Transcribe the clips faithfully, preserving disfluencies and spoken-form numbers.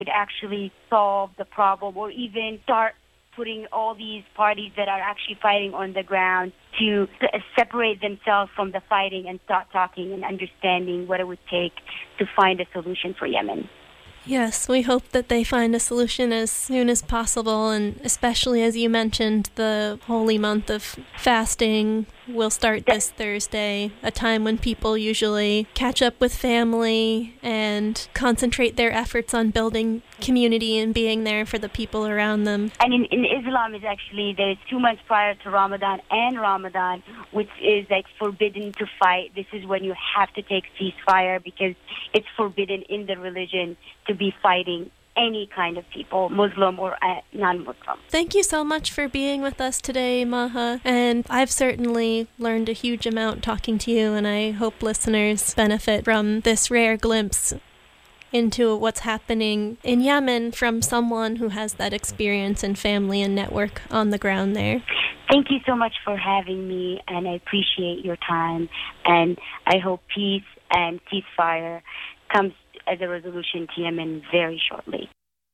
could actually solve the problem or even start putting all these parties that are actually fighting on the ground to separate themselves from the fighting and start talking and understanding what it would take to find a solution for Yemen. Yes, we hope that they find a solution as soon as possible, and especially as you mentioned, the holy month of fasting will start this Thursday, a time when people usually catch up with family and concentrate their efforts on building community and being there for the people around them. And in, in Islam, is actually there's two months prior to Ramadan and Ramadan, which is like forbidden to fight. This is when you have to take ceasefire because it's forbidden in the religion to be fighting any kind of people, Muslim or uh, non-Muslim. Thank you so much for being with us today, Maha. And I've certainly learned a huge amount talking to you, and I hope listeners benefit from this rare glimpse into what's happening in Yemen from someone who has that experience and family and network on the ground there. Thank you so much for having me, and I appreciate your time, and I hope peace and ceasefire comes as a resolution to Yemen very shortly.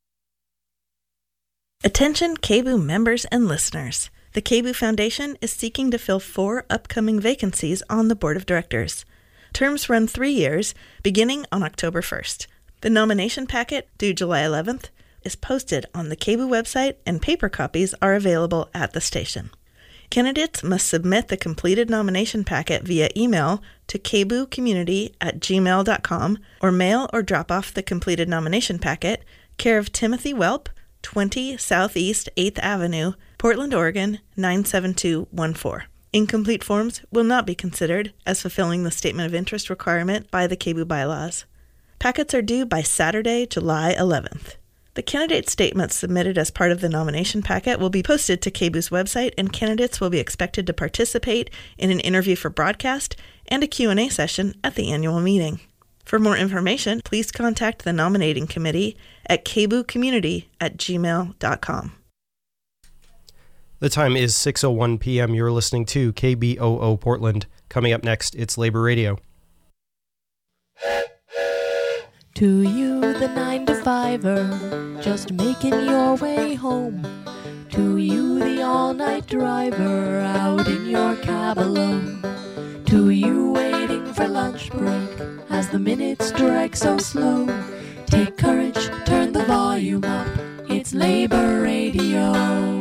Attention K B U members and listeners. The K B U Foundation is seeking to fill four upcoming vacancies on the Board of Directors. Terms run three years, beginning on October first. The nomination packet, due July eleventh, is posted on the K B U website, and paper copies are available at the station. Candidates must submit the completed nomination packet via email to k b u community at gmail dot com or mail or drop off the completed nomination packet, care of Timothy Welp, twenty Southeast eighth Avenue, Portland, Oregon, nine seven two one four. Incomplete forms will not be considered as fulfilling the statement of interest requirement by the K B U bylaws. Packets are due by Saturday, July eleventh. The candidate statements submitted as part of the nomination packet will be posted to K B U's website, and candidates will be expected to participate in an interview for broadcast and a Q and A session at the annual meeting. For more information, please contact the nominating committee at k b u community at gmail dot com. The time is six oh one p.m. You're listening to K B O O Portland. Coming up next, it's Labor Radio. To you, the nine to fiver, just making your way home. To you, the all-night driver, out in your cab alone. To you, waiting for lunch break, as the minutes drag so slow. Take courage, turn the volume up, it's Labor Radio.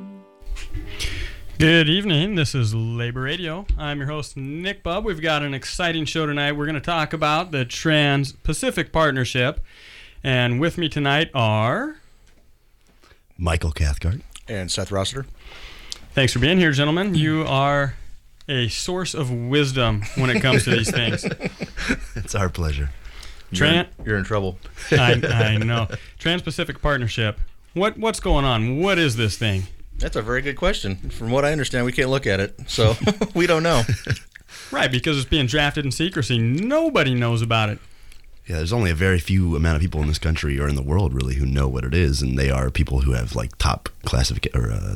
Good evening, this is Labor Radio. I'm your host, Nick Bubb. We've got an exciting show tonight. We're going to talk about the Trans-Pacific Partnership. And with me tonight are... Michael Cathcart. And Seth Rossiter. Thanks for being here, gentlemen. You are a source of wisdom when it comes to these things. It's our pleasure. You're, Tran- in, you're in trouble. I, I know. Trans-Pacific Partnership. What What's going on? What is this thing? That's a very good question. From what I understand, we can't look at it, so we don't know. Right, because it's being drafted in secrecy. Nobody knows about it. Yeah, there's only a very few amount of people in this country or in the world, really, who know what it is, and they are people who have, like, top classific or uh,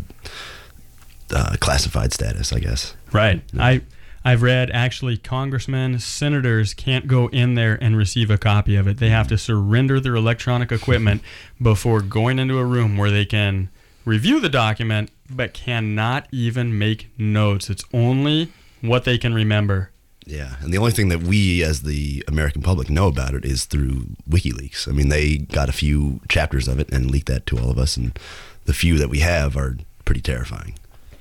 uh, classified status, I guess. Right. Yeah. I, I've read, actually, congressmen, senators can't go in there and receive a copy of it. They have to surrender their electronic equipment before going into a room where they can review the document, but cannot even make notes. It's only what they can remember. Yeah, and the only thing that we as the American public know about it is through WikiLeaks. I mean, they got a few chapters of it and leaked that to all of us, and the few that we have are pretty terrifying.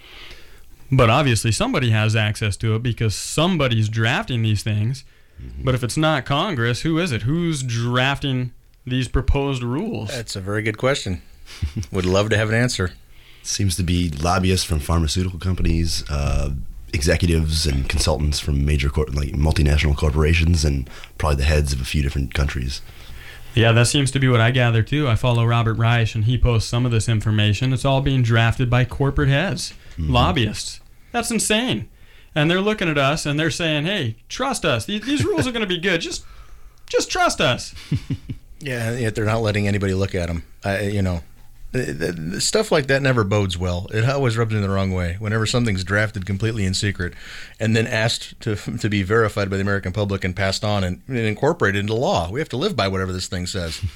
But obviously somebody has access to it because somebody's drafting these things. Mm-hmm. But if it's not Congress, who is it? Who's drafting these proposed rules? That's a very good question. Would love to have an answer. Seems to be lobbyists from pharmaceutical companies, uh, executives and consultants from major cor- like multinational corporations, and probably the heads of a few different countries. Yeah, that seems to be what I gather too. I follow Robert Reich, and he posts some of this information. It's all being drafted by corporate heads, mm-hmm. lobbyists. That's insane. And they're looking at us and they're saying, "Hey, trust us. These, these rules are going to be good. Just, just trust us." Yeah, yet they're not letting anybody look at them. I, you know. Stuff like that never bodes well. It always rubs me the wrong way. Whenever something's drafted completely in secret and then asked to to be verified by the American public and passed on and, and incorporated into law, we have to live by whatever this thing says.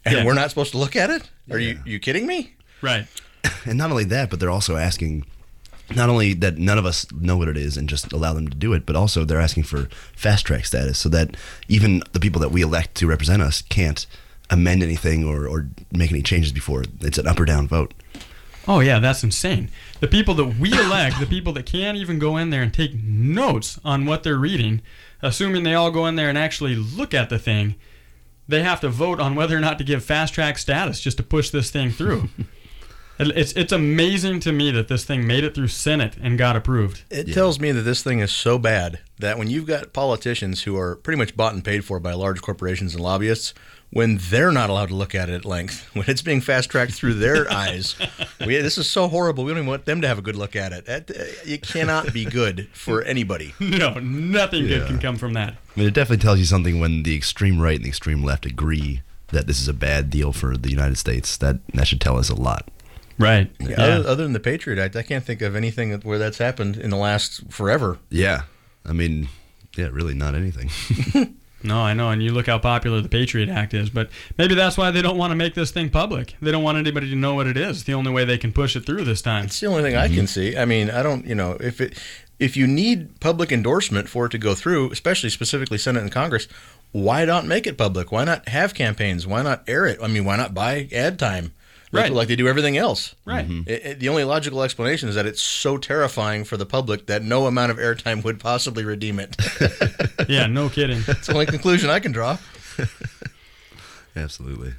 And Yeah. we're not supposed to look at it? Are Yeah. you you kidding me? Right. And not only that, but they're also asking not only that none of us know what it is and just allow them to do it, but also they're asking for fast track status so that even the people that we elect to represent us can't amend anything or, or make any changes before it's an up or down vote. Oh, yeah, that's insane. The people that we elect, the people that can't even go in there and take notes on what they're reading, assuming they all go in there and actually look at the thing, they have to vote on whether or not to give fast track status just to push this thing through. It's it's amazing to me that this thing made it through Senate and got approved. It yeah. tells me that this thing is so bad that when you've got politicians who are pretty much bought and paid for by large corporations and lobbyists, when they're not allowed to look at it at length, when it's being fast-tracked through their eyes, we, this is so horrible. We don't even want them to have a good look at it. That, uh, it cannot be good for anybody. No, nothing yeah. good can come from that. I mean, it definitely tells you something when the extreme right and the extreme left agree that this is a bad deal for the United States. That that should tell us a lot. Right. Yeah, yeah. Other, other than the Patriot Act, I can't think of anything where that's happened in the last forever. Yeah. I mean, yeah, really not anything. No, I know, and you look how popular the Patriot Act is, but maybe that's why they don't want to make this thing public. They don't want anybody to know what it is. It's the only way they can push it through this time. It's the only thing mm-hmm. I can see. I mean, I don't, you know, if it, if you need public endorsement for it to go through, especially specifically Senate and Congress, why not make it public? Why not have campaigns? Why not air it? I mean, why not buy ad time? Right. Like they do everything else. Right. Mm-hmm. It, it, the only logical explanation is that it's so terrifying for the public that no amount of airtime would possibly redeem it. Yeah, no kidding. That's the only conclusion I can draw. Absolutely.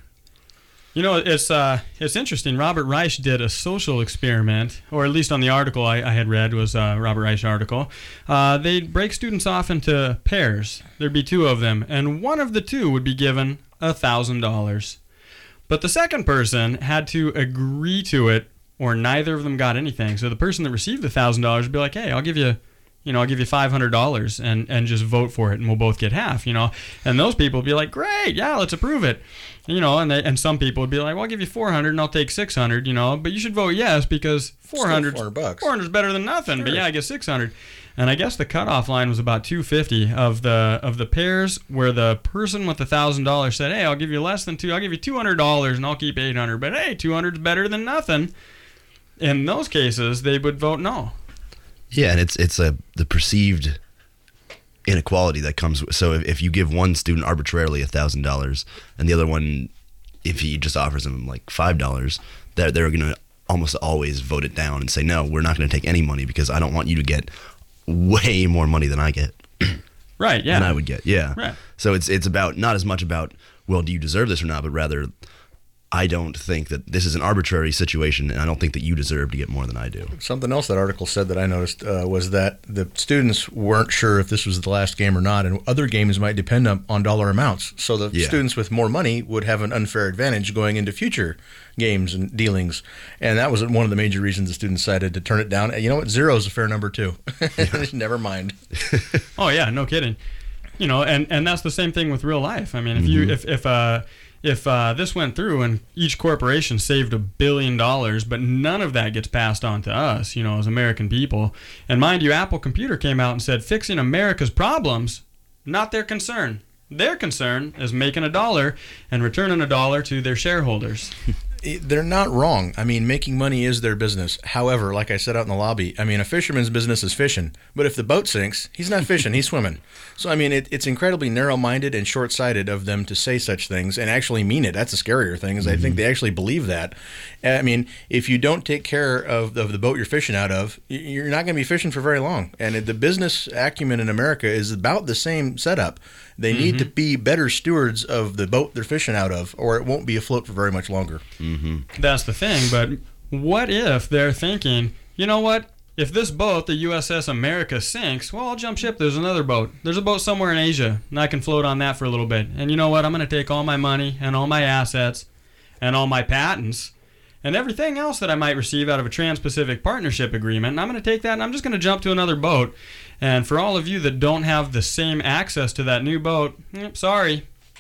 You know, it's uh, it's interesting. Robert Reich did a social experiment, or at least on the article I, I had read was a Robert Reich article. Uh, they'd break students off into pairs. There'd be two of them, and one of the two would be given one thousand dollars. But the second person had to agree to it, or neither of them got anything. So the person that received the one thousand dollars would be like, hey, I'll give you, you know, I'll give you five hundred dollars and, and just vote for it, and we'll both get half, you know. And those people would be like, great, yeah, let's approve it. You know, and they, and some people would be like, well, I'll give you four hundred and I'll take six hundred, you know, but you should vote yes because four hundred bucks. four hundred is better than nothing, sure. But yeah, I get six hundred. And I guess the cutoff line was about two hundred fifty of the of the pairs where the person with the one thousand dollars said, hey, I'll give you less than two. I'll give you two hundred dollars and I'll keep eight hundred dollars. But hey, two hundred is better than nothing. In those cases, they would vote no. Yeah, and it's it's a the perceived inequality that comes. So if, if you give one student arbitrarily one thousand dollars and the other one, if he just offers them like five dollars, they're, they're going to almost always vote it down and say, no, we're not going to take any money because I don't want you to get way more money than I get. Right, yeah. Than I would get, yeah. Right. So it's it's about not as much about, well, do you deserve this or not, but rather, I don't think that this is an arbitrary situation, and I don't think that you deserve to get more than I do. Something else that article said that I noticed uh, was that the students weren't sure if this was the last game or not, and other games might depend on, on dollar amounts. So the Yeah. students with more money would have an unfair advantage going into future games and dealings. And that was one of the major reasons the students decided to turn it down. And you know what? Zero is a fair number, too. Never mind. Oh, yeah, no kidding. You know, and, and that's the same thing with real life. I mean, if you if if uh if uh, this went through and each corporation saved a billion dollars, but none of that gets passed on to us, you know, as American people. And mind you, Apple Computer came out and said fixing America's problems, not their concern. Their concern is making a dollar and returning a dollar to their shareholders. They're not wrong. I mean, making money is their business. However, like I said out in the lobby, I mean, a fisherman's business is fishing. But if the boat sinks, he's not fishing, he's swimming. So, I mean, it, it's incredibly narrow-minded and short-sighted of them to say such things and actually mean it. That's the scarier thing, is mm-hmm. I think they actually believe that. I mean, if you don't take care of, of the boat you're fishing out of, you're not going to be fishing for very long. And the business acumen in America is about the same setup. They mm-hmm. need to be better stewards of the boat they're fishing out of, or it won't be afloat for very much longer. Mm-hmm. That's the thing, but what if they're thinking, you know what, if this boat, the U S S America, sinks, well, I'll jump ship, there's another boat. There's a boat somewhere in Asia, and I can float on that for a little bit. And you know what, I'm going to take all my money and all my assets and all my patents and everything else that I might receive out of a Trans-Pacific Partnership Agreement, and I'm going to take that and I'm just going to jump to another boat. And for all of you that don't have the same access to that new boat, eh, sorry,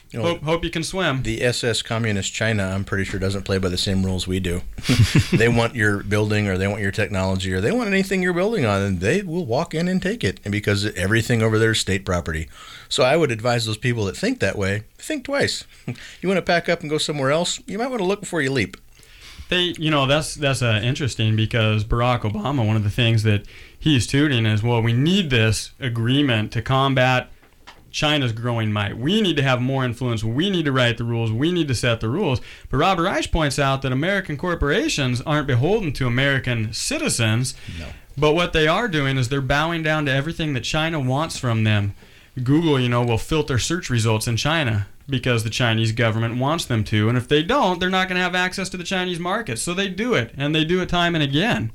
You know, hope, hope you can swim. The S S Communist China, I'm pretty sure, doesn't play by the same rules we do. They want your building, or they want your technology, or they want anything you're building on, and they will walk in and take it, and because everything over there is state property. So I would advise those people that think that way, think twice. You want to pack up and go somewhere else, you might want to look before you leap. They, you know, that's that's uh, interesting, because Barack Obama, one of the things that he's touting is, well, we need this agreement to combat China's growing might. We need to have more influence. We need to write the rules. We need to set the rules. But Robert Reich points out that American corporations aren't beholden to American citizens. No. But what they are doing is they're bowing down to everything that China wants from them. Google, you know, will filter search results in China because the Chinese government wants them to. And if they don't, they're not going to have access to the Chinese market. So they do it, and they do it time and again.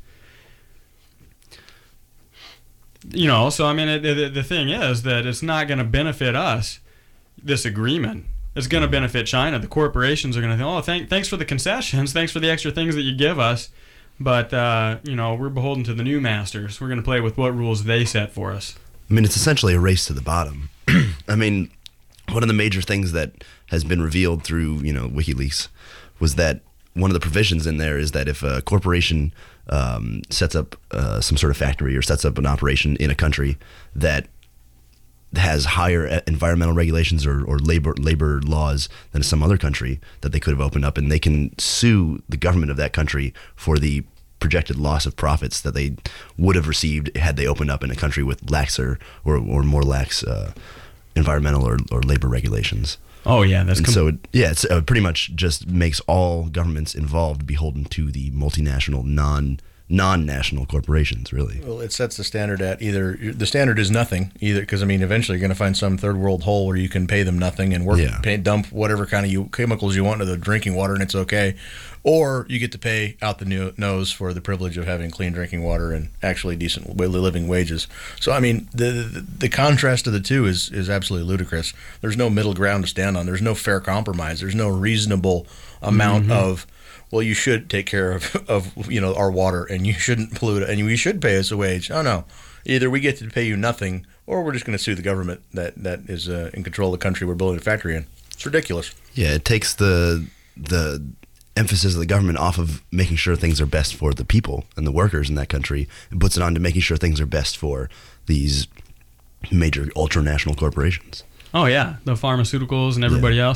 You know, so I mean, it, the, the thing is that it's not going to benefit us, this agreement. It's going to benefit China. The corporations are going to think, oh, thank, thanks for the concessions, thanks for the extra things that you give us, but, uh, you know, we're beholden to the new masters. We're going to play with what rules they set for us. I mean, it's essentially a race to the bottom. I mean, one of the major things that has been revealed through, you know, WikiLeaks was that one of the provisions in there is that if a corporation um, sets up uh, some sort of factory or sets up an operation in a country that has higher environmental regulations or, or labor labor laws than some other country, that they could have opened up, and they can sue the government of that country for the projected loss of profits that they would have received had they opened up in a country with laxer or, or more lax uh, environmental or, or labor regulations. Oh, yeah. That's and com- so, it, yeah, it's uh, pretty much just makes all governments involved beholden to the multinational, non, non-national corporations, really. Well, it sets the standard at either, the standard is nothing, either, because, I mean, eventually you're going to find some third world hole where you can pay them nothing and work, Yeah. pay, dump whatever kind of you, chemicals you want into the drinking water and it's okay. Or you get to pay out the no- nose for the privilege of having clean drinking water and actually decent living wages. So, I mean, the, the the contrast of the two is, is absolutely ludicrous. There's no middle ground to stand on. There's no fair compromise. There's no reasonable amount mm-hmm. of, well, you should take care of, of, you know, our water and you shouldn't pollute it and you should pay us a wage. Oh, no. Either we get to pay you nothing or we're just going to sue the government that, that is uh, in control of the country we're building a factory in. It's ridiculous. Yeah, it takes the the... emphasis of the government off of making sure things are best for the people and the workers in that country, and puts it on to making sure things are best for these major ultranational corporations. Oh, yeah, the pharmaceuticals and everybody Yeah. else.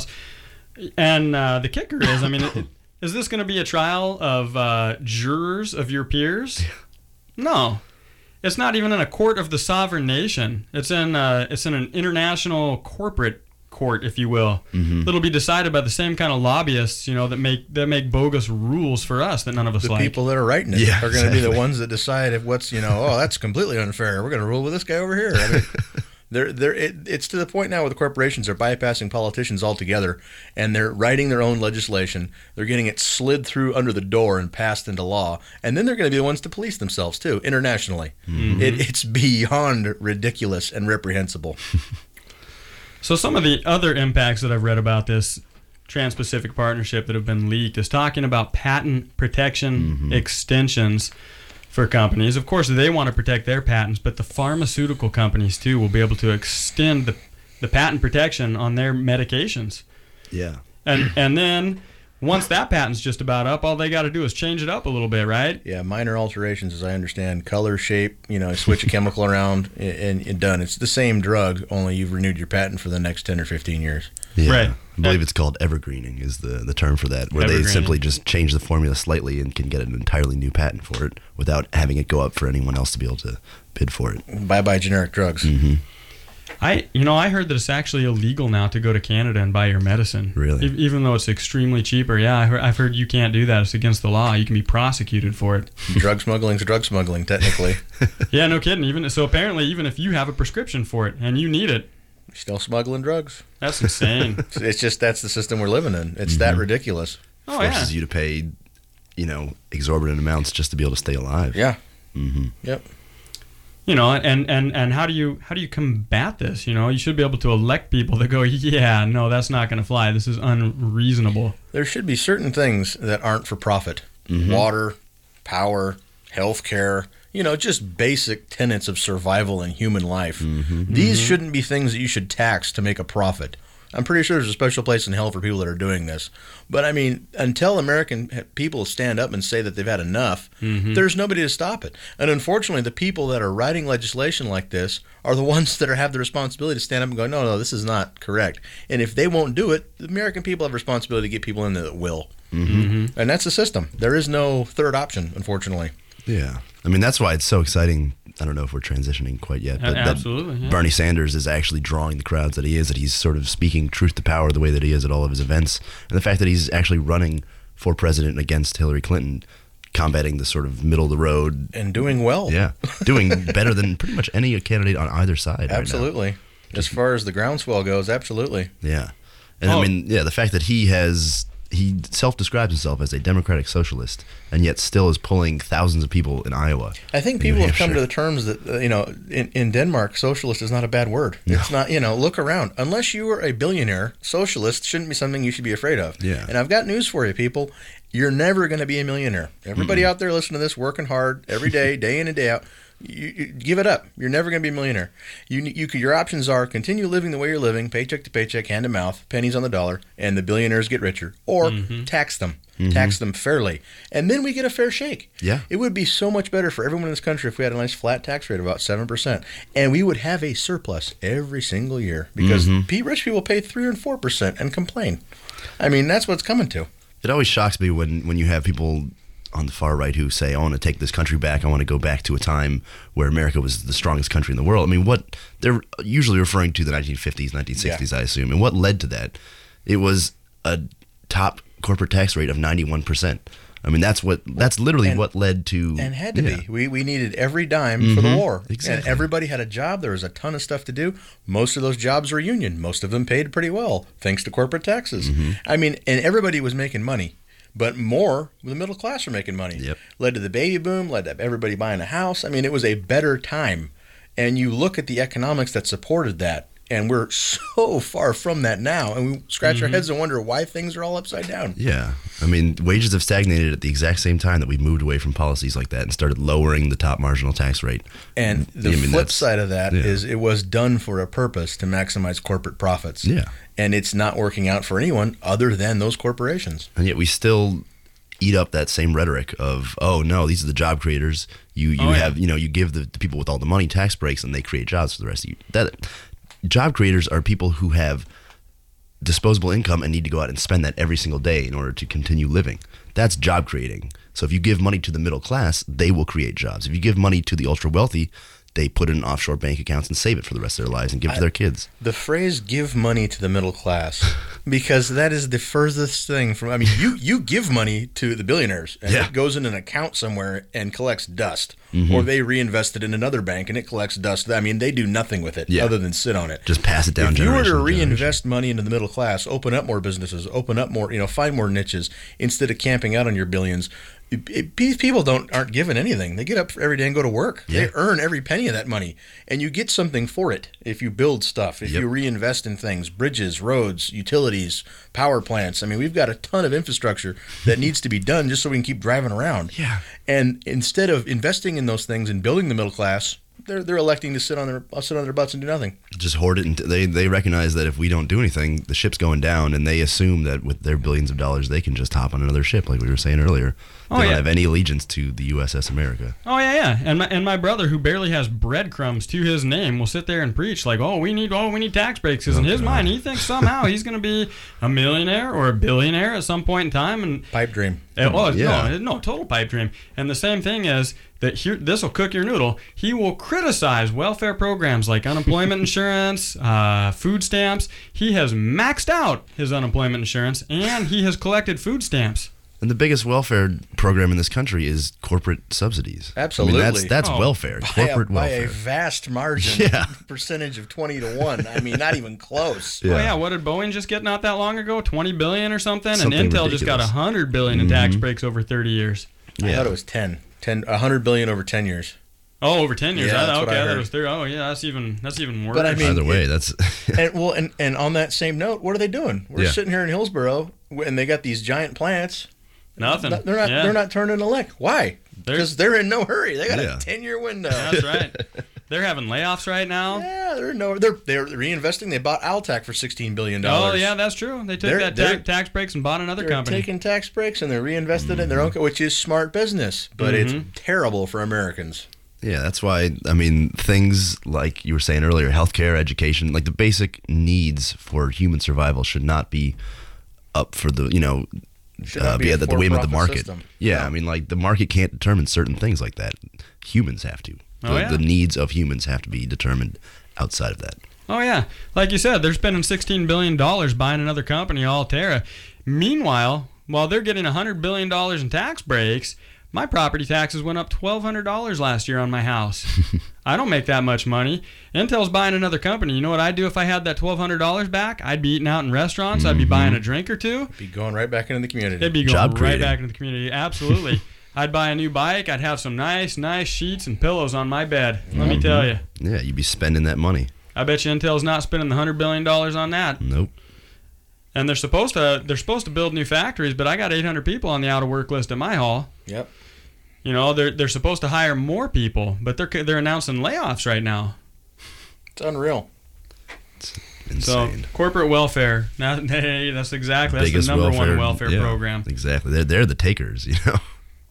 And uh, the kicker is, I mean, it, is this going to be a trial of uh, jurors of your peers? No. It's not even in a court of the sovereign nation. It's in uh, it's in an international corporate court, if you will. Mm-hmm. That'll be decided by the same kind of lobbyists, you know, that make that make bogus rules for us that none of us The like. people that are writing it Yeah, are going to be the exactly. ones that decide if what's, you know, oh, that's completely unfair. We're going to rule with this guy over here. I mean, they're, they're, it, it's to the point now where the corporations are bypassing politicians altogether, and they're writing their own legislation. They're getting it slid through under the door and passed into law, and then they're going to be the ones to police themselves, too, internationally. Mm-hmm. It, it's beyond ridiculous and reprehensible. So some of the other impacts that I've read about this Trans-Pacific Partnership that have been leaked is talking about patent protection Mm-hmm. extensions for companies. Of course, they want to protect their patents, but the pharmaceutical companies, too, will be able to extend the, the patent protection on their medications. Yeah. And and then once that patent's just about up, all they got to do is change it up a little bit, right? Yeah, minor alterations, as I understand, color, shape, you know, switch a chemical around, and, and done. It's the same drug, only you've renewed your patent for the next ten or fifteen years. Yeah. Right. I believe it's called evergreening is the, the term for that, where they Evergreening. simply just change the formula slightly and can get an entirely new patent for it without having it go up for anyone else to be able to bid for it. Bye-bye generic drugs. Mm-hmm. I, you know, I heard that it's actually illegal now to go to Canada and buy your medicine. Really? E- even though it's extremely cheaper. Yeah, I heard, I've heard you can't do that. It's against the law. You can be prosecuted for it. Drug smuggling's drug smuggling, technically. Yeah, no kidding. Even so, apparently, even if you have a prescription for it and you need it, You're still smuggling drugs. that's insane. It's just that's the system we're living in. It's that ridiculous. Oh yeah. Forces you to pay, you know, exorbitant amounts just to be able to stay alive. Yeah. Mm-hmm. Yep. You know, and, and, and how do you how do you combat this? You know, you should be able to elect people that go, yeah, no, that's not going to fly. This is unreasonable. There should be certain things that aren't for profit. Mm-hmm. Water, power, healthcare, you know, just basic tenets of survival in human life. Mm-hmm. These shouldn't be things that you should tax to make a profit. I'm pretty sure there's a special place in hell for people that are doing this. But I mean, until American people stand up and say that they've had enough, mm-hmm. there's nobody to stop it. And unfortunately, the people that are writing legislation like this are the ones that are, have the responsibility to stand up and go, no, no, this is not correct. And if they won't do it, the American people have a responsibility to get people in there that will. Mm-hmm. Mm-hmm. And that's the system. There is no third option, unfortunately. Yeah. I mean, that's why it's so exciting. I don't know if we're transitioning quite yet, but Absolutely, that yeah. Bernie Sanders is actually drawing the crowds that he is, that he's sort of speaking truth to power the way that he is at all of his events. And the fact that he's actually running for president against Hillary Clinton, combating the sort of middle of the road. And doing well. Yeah. Doing better than pretty much any candidate on either side. Absolutely. Right now. As far as the groundswell goes, absolutely. Yeah. And Oh. I mean, yeah, the fact that he has, he self-describes himself as a democratic socialist and yet still is pulling thousands of people in Iowa. I think and people New have come Hampshire. to the terms that, uh, you know, in, in Denmark, socialist is not a bad word. No. It's not, you know, look around. Unless you are a billionaire, socialist shouldn't be something you should be afraid of. Yeah. And I've got news for you, people. You're never going to be a millionaire. Everybody out there listening to this, working hard every day, day in and day out, you, you give it up. You're never going to be a millionaire. You, you, your options are continue living the way you're living, paycheck to paycheck, hand to mouth, pennies on the dollar, and the billionaires get richer, or Mm-hmm. tax them. Tax them fairly, and then we get a fair shake. Yeah. It would be so much better for everyone in this country if we had a nice flat tax rate of about seven percent, and we would have a surplus every single year because mm-hmm. rich people pay three and four percent and complain. I mean, that's what it's coming to. It always shocks me when, when you have people on the far right who say, I want to take this country back. I want to go back to a time where America was the strongest country in the world. I mean, what they're usually referring to the nineteen fifties, nineteen sixties, yeah. I assume. And what led to that? It was a top corporate tax rate of ninety-one percent. I mean, that's what that's literally and, what led to... And had to yeah. be. We we needed every dime mm-hmm. for the war. Exactly. And everybody had a job. There was a ton of stuff to do. Most of those jobs were union. Most of them paid pretty well, thanks to corporate taxes. Mm-hmm. I mean, and everybody was making money. But more, the middle class were making money. Yep. Led to the baby boom, led to everybody buying a house. I mean, it was a better time. And you look at the economics that supported that, and we're so far from that now. And we scratch mm-hmm. our heads and wonder why things are all upside down. Yeah. I mean, wages have stagnated at the exact same time that we moved away from policies like that and started lowering the top marginal tax rate. And the I mean, flip side of that yeah. is it was done for a purpose to maximize corporate profits. Yeah. And it's not working out for anyone other than those corporations. And yet we still eat up that same rhetoric of, oh no, these are the job creators. You you oh, yeah. have you know you give the, the people with all the money tax breaks and they create jobs for the rest of you. That job creators are people who have disposable income and need to go out and spend that every single day in order to continue living. That's job creating. So if you give money to the middle class, they will create jobs. If you give money to the ultra wealthy, they put it in offshore bank accounts and save it for the rest of their lives and give it to their kids. The phrase "give money to the middle class," because that is the furthest thing from. I mean, you you give money to the billionaires, and Yeah. it goes in an account somewhere and collects dust, Mm-hmm. or they reinvest it in another bank and it collects dust. I mean, they do nothing with it Yeah. other than sit on it. Just pass it down. If you were generation to to generation. reinvest money into the middle class, open up more businesses, open up more, you know, find more niches instead of camping out on your billions. It, it, these people don't aren't given anything. They get up every day and go to work. Yeah. They earn every penny of that money, and you get something for it if you build stuff, if Yep. you reinvest in things, bridges, roads, utilities, power plants. I mean, we've got a ton of infrastructure that needs to be done just so we can keep driving around. Yeah. And instead of investing in those things and building the middle class, they're they're electing to sit on their sit on their butts and do nothing. Just hoard it. And they they recognize that if we don't do anything, the ship's going down, and they assume that with their billions of dollars, they can just hop on another ship, like we were saying earlier. They Oh, don't yeah. have any allegiance to the U S S America. Oh yeah, yeah, and my and my brother, who barely has breadcrumbs to his name, will sit there and preach like, "Oh, we need, oh, we need tax breaks." Because in his mind, he thinks somehow he's going to be a millionaire or a billionaire at some point in time, and Pipe dream. Uh, oh, Yeah. no, no, total pipe dream. And the same thing is that here, this will cook your noodle. He will criticize welfare programs like unemployment insurance, uh, food stamps. He has maxed out his unemployment insurance, and he has collected food stamps. And the biggest welfare program in this country is corporate subsidies. Absolutely. I mean, that's that's Oh. welfare, By corporate a, by welfare. a vast margin, Yeah. percentage of twenty to one. I mean, not even close. Yeah. Oh yeah, what did Boeing just get not that long ago? twenty billion or something, Something and Intel just got ridiculous. one hundred billion in tax breaks over thirty years. I Yeah. thought it was ten. ten, one hundred billion over ten years. Oh, over ten years. Yeah, I, that's what okay, I that heard. was thirty. Oh yeah, that's even that's even worse. But I mean, Either way, it- that's And well, and, and on that same note, what are they doing? We're Yeah. sitting here in Hillsboro, and they got these giant plants. nothing. They're not. Yeah. They're not turning a lick. Why? They're- Because they're in no hurry. They got Yeah. a ten-year window. That's right. They're having layoffs right now. Yeah, they're no, they're they're reinvesting. They bought Altac for sixteen billion dollars. Oh yeah, that's true. They took They're- that they're- ta- tax breaks and bought another They're company. taking tax breaks and they're reinvested mm-hmm. in their own, co- which is smart business, but Mm-hmm. it's terrible for Americans. Yeah, that's why, I mean, things like you were saying earlier, healthcare, education, like the basic needs for human survival should not be up for the, you know, Should not uh, be be a at the, the whim of the for-profit market. system. Yeah, No. I mean, like the market can't determine certain things like that. Humans have to. Oh, the, yeah. the needs of humans have to be determined outside of that. Oh yeah, like you said, they're spending sixteen billion dollars buying another company, Altera. Meanwhile, while they're getting one hundred billion dollars in tax breaks, my property taxes went up twelve hundred dollars last year on my house. I don't make that much money. Intel's buying another company. You know what I'd do if I had that twelve hundred dollars back? I'd be eating out in restaurants. Mm-hmm. I'd be buying a drink or two. Be going right back into the community. It'd be going Job right creating. back into the community. Absolutely. I'd buy a new bike. I'd have some nice, nice sheets and pillows on my bed. Let me tell you. Yeah, you'd be spending that money. I bet you Intel's not spending the one hundred billion dollars on that. Nope. And they're supposed to they're supposed to build new factories, but I got eight hundred people on the out of work list at my hall. Yep. You know, they're they're supposed to hire more people, but they're they're announcing layoffs right now. It's unreal. Insane. So corporate welfare. Now, hey, that's exactly that's Biggest the number welfare, one welfare yeah, program. Exactly. They're, they're the takers, you know.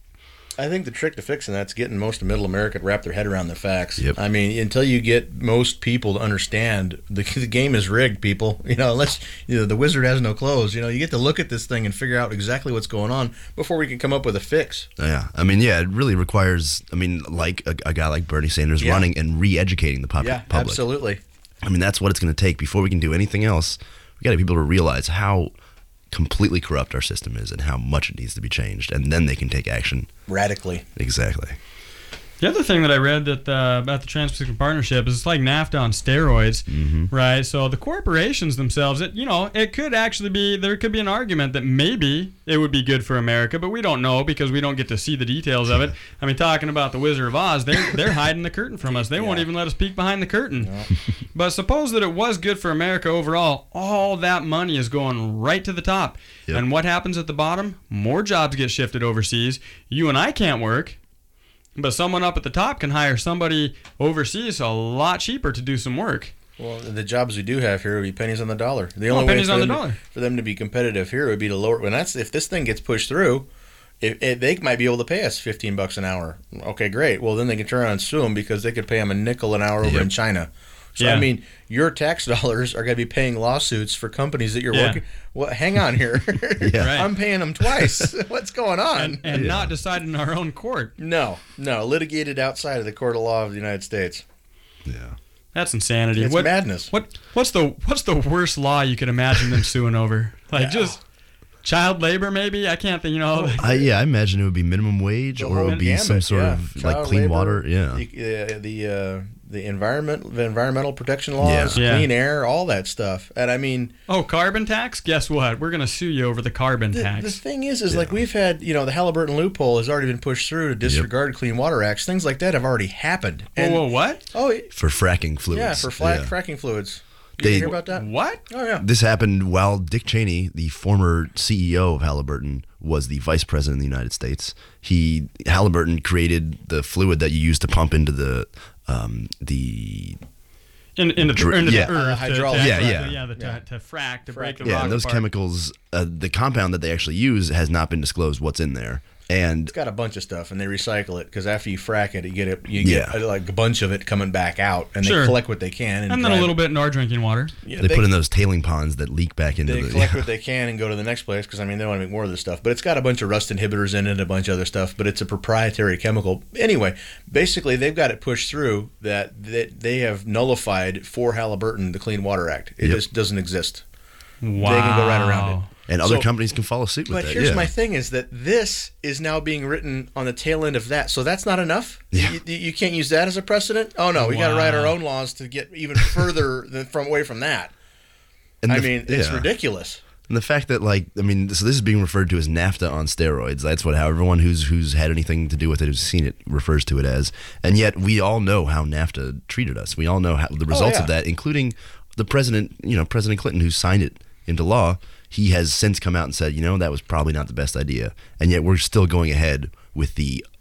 I think the trick to fixing that's getting most of middle America to wrap their head around the facts. Yep. I mean, until you get most people to understand the, the game is rigged, people. You know, unless you know, the wizard has no clothes. You know, you get to look at this thing and figure out exactly what's going on before we can come up with a fix. Yeah, I mean, yeah, it really requires, I mean, like a, a guy like Bernie Sanders Yeah. running and re-educating the pub- Yeah, public. absolutely. I mean, that's what it's going to take before we can do anything else. We got to get people to realize how completely corrupt our system is and how much it needs to be changed, and then they can take action. Radically. Exactly. The other thing that I read that uh, about the Trans-Pacific Partnership is it's like NAFTA on steroids, Mm-hmm. right? So the corporations themselves, it, you know, it could actually be, there could be an argument that maybe it would be good for America, but we don't know because we don't get to see the details of it. I mean, talking about the Wizard of Oz, they're, they're hiding the curtain from us. They won't Yeah. even let us peek behind the curtain. But suppose that it was good for America overall, all that money is going right to the top. Yep. And what happens at the bottom? More jobs get shifted overseas. You and I can't work. But someone up at the top can hire somebody overseas a lot cheaper to do some work. Well, the jobs we do have here would be pennies on the dollar. The only Oh, pennies way for on the them, dollar. To, for them to be competitive here would be to lower. When that's if this thing gets pushed through, if, if they might be able to pay us fifteen bucks an hour. Okay, great. Well, then they can turn around and sue them because they could pay them a nickel an hour over Yep. in China. So Yeah. I mean, your tax dollars are going to be paying lawsuits for companies that you're Yeah. working. Well, hang on here. Yeah. Right. I'm paying them twice. What's going on? And, and Yeah. not decided in our own court. no, no, litigated outside of the court of law of the United States. Yeah. That's insanity. It's what, madness. What what's the what's the worst law you could imagine them suing over? Like Yeah. just child labor, maybe? I can't think. You know. I, yeah, I imagine it would be minimum wage, The or it whole would be some gamut, sort yeah. of like Child clean labor, water. Yeah. the uh, the uh, the environment, the environmental protection laws, Yeah. clean air, all that stuff. And I mean, Oh, carbon tax? Guess what? We're gonna sue you over the carbon the, tax. the thing is, is like we've had, you know, the Halliburton loophole has already been pushed through to disregard Clean Water Acts. Things like that have already happened. And, whoa, whoa, what? Oh, it- For fracking fluids. yeah, for flat Yeah. fracking fluids. You They- didn't hear about that? What? Oh yeah. This happened while Dick Cheney, the former C E O of Halliburton, was the vice president of the United States. He Halliburton created the fluid that you use to pump into the um, the In, into the, Dr- into yeah. the earth. Uh, to- hydraulic to- Yeah, to- yeah. yeah, the, to, Yeah. to frack, to break the yeah, rock and those apart. chemicals, uh, the compound that they actually use has not been disclosed what's in there. And It's got a bunch of stuff, and they recycle it because after you frack it, you get it, you get Yeah. uh, like a bunch of it coming back out, and Sure. they collect what they can, and, And then a drive little it. bit in our drinking water. Yeah, they, put in those tailing ponds that leak back into They the. collect yeah. what they can and go to the next place because I mean they want to make more of this stuff. But it's got a bunch of rust inhibitors in it, a bunch of other stuff. But it's a proprietary chemical. Anyway, basically they've got it pushed through that they, they have nullified for Halliburton the Clean Water Act. It Yep. just doesn't exist. Wow. They can go right around it. And other So- companies can follow suit with But that. here's yeah. my thing: is that this is now being written on the tail end of that. So that's not enough. Yeah. You, you can't use that as a precedent. Oh no, we got to write our Wow. own laws to get even further than from away from that. And I the- mean, it's yeah. ridiculous. And the fact that, like, I mean, so this is being referred to as NAFTA on steroids. That's what how everyone who's who's had anything to do with it, who's seen it, refers to it as. And yet, we all know how NAFTA treated us. We all know how the results yeah. of that, including the president, you know, President Clinton, who signed it into law. He has since come out and said, you know, that was probably not the best idea. And yet, we're still going ahead with the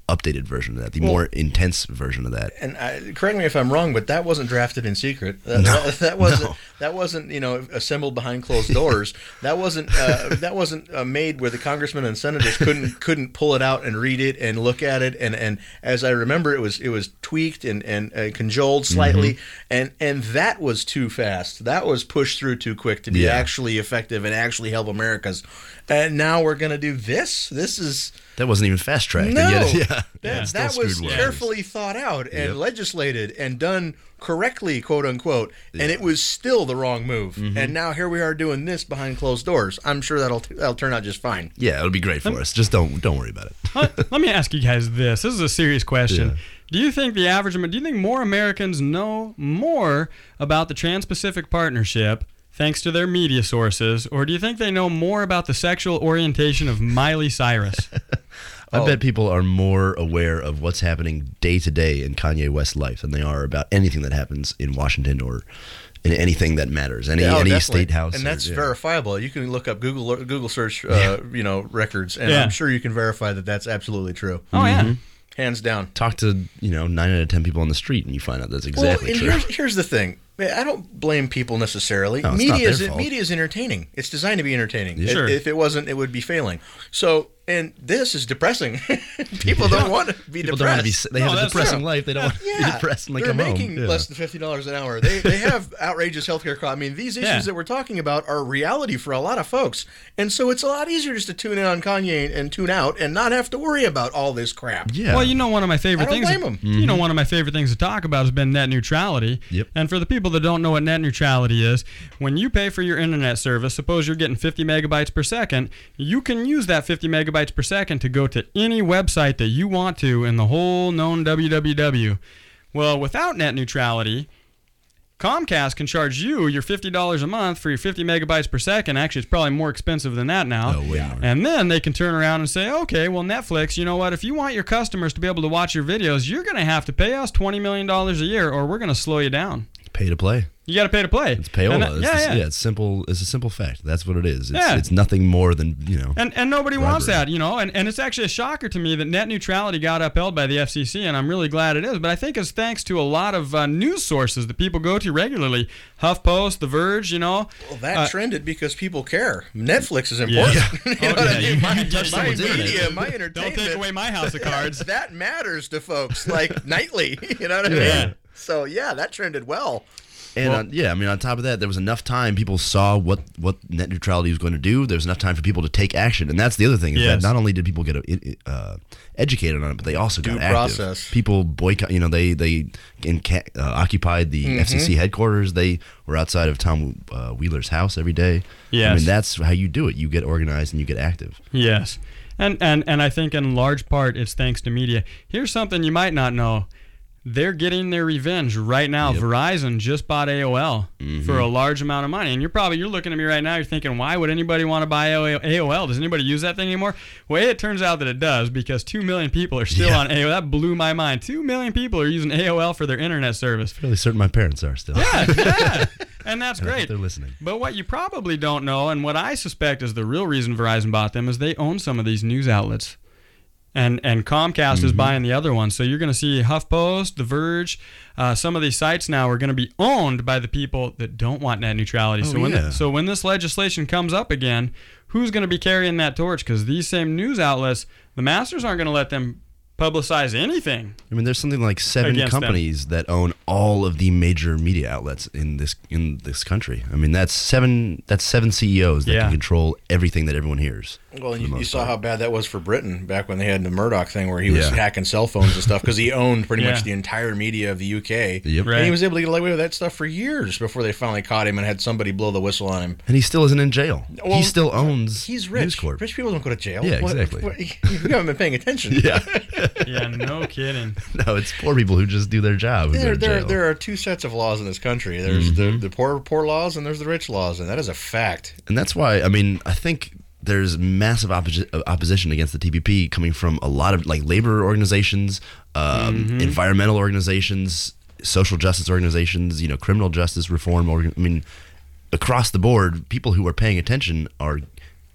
updated version of that, the Well- more intense version of that. And I, correct me if I'm wrong, but that wasn't drafted in secret. That, No, that, that wasn't. no. That wasn't you know assembled behind closed doors. that wasn't. Uh, that wasn't uh, made where the congressmen and senators couldn't couldn't pull it out and read it and look at it. And, and as I remember, it was it was tweaked and and uh, cajoled slightly, Mm-hmm. and and that was too fast. That was pushed through too quick to be Yeah. actually effective and actually help Americans. And now we're gonna do this. This is. That wasn't even fast tracked. No, and yet, yeah, that, yeah, it that still was screwed worms. carefully thought out and Yep. legislated and done correctly, quote unquote, and Yeah. it was still the wrong move. Mm-hmm. And now here we are doing this behind closed doors. I'm sure that'll that'll turn out just fine. Yeah, it'll be great for us. Just don't don't worry about it. let, let me ask you guys this. This is a serious question. Yeah. Do you think the average, do you think more Americans know more about the Trans-Pacific Partnership thanks to their media sources, or do you think they know more about the sexual orientation of Miley Cyrus? I Oh. bet people are more aware of what's happening day to day in Kanye West's life than they are about anything that happens in Washington or in anything that matters. Any Yeah, oh, any definitely. state house. and or- that's yeah. verifiable. You can look up Google Google search, uh, you know, records, and Yeah. I'm sure you can verify that that's absolutely true. Oh, yeah. Hands down. Talk to you know nine out of ten people on the street, and you find out that's exactly well, and true. here's, here's the thing. I don't blame people necessarily. No, it's media not their is fault. media is entertaining. It's designed to be entertaining. Yeah. If- Sure. If it wasn't, it would be failing. So, and this is depressing. people don't want to be People depressed. don't want to be. s- They No, have a that's depressing true. life. They don't want to Yeah, be depressed when they they're come making home. Yeah. less than fifty dollars an hour. They they have outrageous healthcare costs. I mean, these issues Yeah. that we're talking about are reality for a lot of folks, and so it's a lot easier just to tune in on Kanye and tune out and not have to worry about all this crap. Yeah. Well, you know, one of my favorite I don't things. blame 'em. You know, one of my favorite things to talk about has been net neutrality. Yep. And for the people that don't know what net neutrality is, when you pay for your internet service, suppose you're getting fifty megabytes per second, you can use that fifty megabytes per second to go to any website that you want to in the whole known W W W. Well, without net neutrality, Comcast can charge you your fifty dollars a month for your fifty megabytes per second. Actually, it's probably more expensive than that now. Oh, way more. And then they can turn around and say, okay, well, Netflix, you know what? If you want your customers to be able to watch your videos, you're going to have to pay us twenty million dollars a year or we're going to slow you down. Pay to play. You got to pay to play. It's payola. And that- it's yeah, just- yeah. It's simple. It's a simple fact. That's what it is. It's, Yeah. it's nothing more than you know. And and nobody wants Bribery. that, you know. And, and it's actually a shocker to me that net neutrality got upheld by the F C C, and I'm really glad it is. But I think it's thanks to a lot of uh, news sources that people go to regularly. HuffPost, The Verge, you know. Well, that Uh, trended because people care. Netflix is Yeah. important. you know Oh, what I yeah, mean? you- My, you touch my someone's internet. media, my Don't entertainment. take away my house of cards. That matters to folks like nightly. You know what I Yeah. mean? So yeah, that trended well. And on, yeah, I mean, on top of that, there was enough time. People saw what, what net neutrality was going to do. There was enough time for people to take action, and that's the other thing is Yes. that not only did people get uh, educated on it, but they also Due got active. process. People boycott. You know, they they inca- uh, occupied the F C C headquarters. They were outside of Tom uh, Wheeler's house every day. I Yes. mean, that's how you do it. You get organized and you get active. Yes. And, and, and I think in large part it's thanks to media. Here's something you might not know. They're getting their revenge right now. Yep. Verizon just bought A O L Mm-hmm. for a large amount of money. And you're probably, you're looking at me right now, you're thinking, why would anybody want to buy A O L? Does anybody use that thing anymore? Well, it turns out that it does because two million people are still Yeah. on A O L. That blew my mind. two million people are using A O L for their internet service. Fairly certain my parents are still. Yeah, yeah. And that's And I hope great. they're listening. But what you probably don't know, and what I suspect is the real reason Verizon bought them, is they own some of these news outlets. And and Comcast is buying the other ones. So you're going to see HuffPost, The Verge, uh, some of these sites now are going to be owned by the people that don't want net neutrality. Oh, so when yeah. so when this legislation comes up again, who's going to be carrying that torch? Because these same news outlets, the masters aren't going to let them publicize anything. I mean, there's something like seven Against them. companies that own all of the major media outlets in this in this country. I mean, that's seven that's seven C E Os that Yeah. can control everything that everyone hears. Well, for the you, you most saw part. how bad that was for Britain back when they had the Murdoch thing where he was Yeah. hacking cell phones and stuff because he owned pretty Yeah. much the entire media of the U K. Yep. Right. And he was able to get away with that stuff for years before they finally caught him and had somebody blow the whistle on him. And he still isn't in jail. Well, he still owns He's News rich. Corp. Rich people don't go to jail. Yeah, What- exactly. what- you haven't been paying attention. Yeah. Yeah, no kidding. No, it's poor people who just do their job. who go There, to there, jail. there are two sets of laws in this country. There's Mm-hmm. the, the poor poor laws and there's the rich laws, and that is a fact. And that's why, I mean, I think there's massive opposi- uh, opposition against the T P P coming from a lot of like labor organizations, um, Mm-hmm. environmental organizations, social justice organizations, you know, criminal justice reform. Organ- I mean, across the board, people who are paying attention are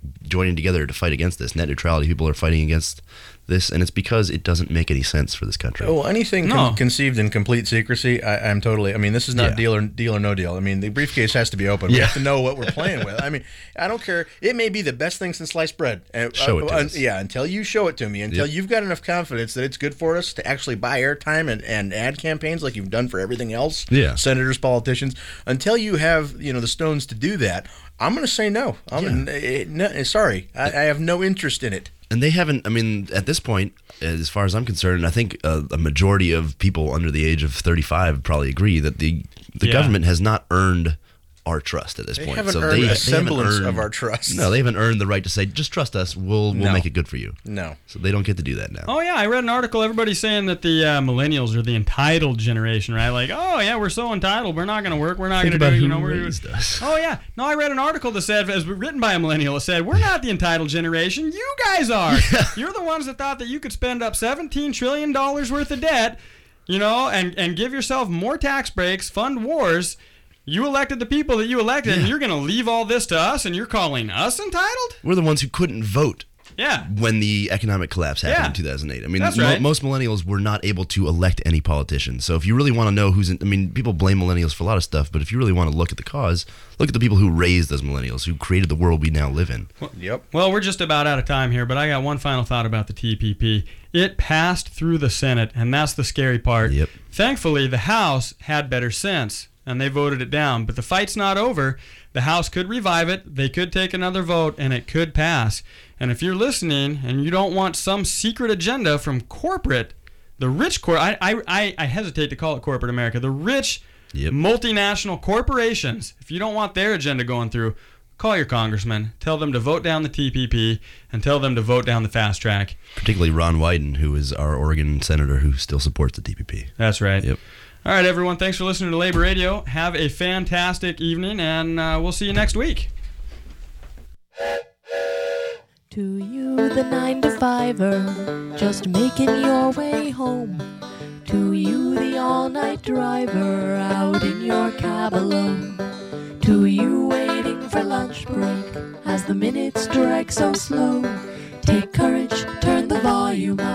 joining together to fight against this. Net neutrality people are fighting against this, and it's because it doesn't make any sense for this country. Well, anything No. con- conceived in complete secrecy, I, I'm totally. I mean, this is not Yeah. deal or deal or no deal. I mean, the briefcase has to be open. We Yeah. have to know what we're playing with. I mean, I don't care. It may be the best thing since sliced bread. And, Show it to uh, us. Yeah, until you show it to me, until Yep. you've got enough confidence that it's good for us to actually buy airtime and, and ad campaigns like you've done for everything else. Yeah. Senators, politicians. Until you have you know the stones to do that, I'm going to say no. I'm Yeah. eh, no, sorry. I, I have no interest in it. And they haven't, I mean, at this point, as far as I'm concerned, I think uh, a majority of people under the age of thirty-five probably agree that the the Yeah. government has not earned our trust at this They point. haven't so earned they, a they haven't semblance earned- of our trust. No, they haven't earned the right to say, just trust us, we'll we'll No. make it good for you. No. So they don't get to do that now. Oh yeah, I read an article. Everybody's saying that the uh, millennials are the entitled generation, right? Like, oh yeah, we're so entitled. We're not going to work. We're not Think going to about do. who You know, we're raised us. Oh yeah. No, I read an article that said, as written by a millennial, it said, we're not the entitled generation. You guys are. You're the ones that thought that you could spend up seventeen trillion dollars worth of debt, you know, and and give yourself more tax breaks, fund wars. You elected the people that you elected, and you're going to leave all this to us, and you're calling us entitled? We're the ones who couldn't vote Yeah. when the economic collapse happened Yeah. in two thousand eight. I mean, That's mo- right. most millennials were not able to elect any politicians. So if you really want to know who's in, I mean, people blame millennials for a lot of stuff, but if you really want to look at the cause, look at the people who raised those millennials, who created the world we now live in. Yep. Well, we're just about out of time here, but I got one final thought about the T P P. It passed through the Senate, and that's the scary part. Yep. Thankfully, the House had better sense, and they voted it down. But the fight's not over. The House could revive it. They could take another vote, and it could pass. And if you're listening and you don't want some secret agenda from corporate, the rich cor I, I, I, I hesitate to call it corporate America, the rich Yep. multinational corporations, if you don't want their agenda going through, call your congressman, tell them to vote down the T P P, and tell them to vote down the fast track. Particularly Ron Wyden, who is our Oregon senator who still supports the T P P. That's right. Yep. All right, everyone. Thanks for listening to Labor Radio. Have a fantastic evening, and uh, we'll see you next week. To you, the nine to fiver, just making your way home. To you, the all-night driver, out in your cab alone. To you, waiting for lunch break, as the minutes drag so slow. Take courage, turn the volume up.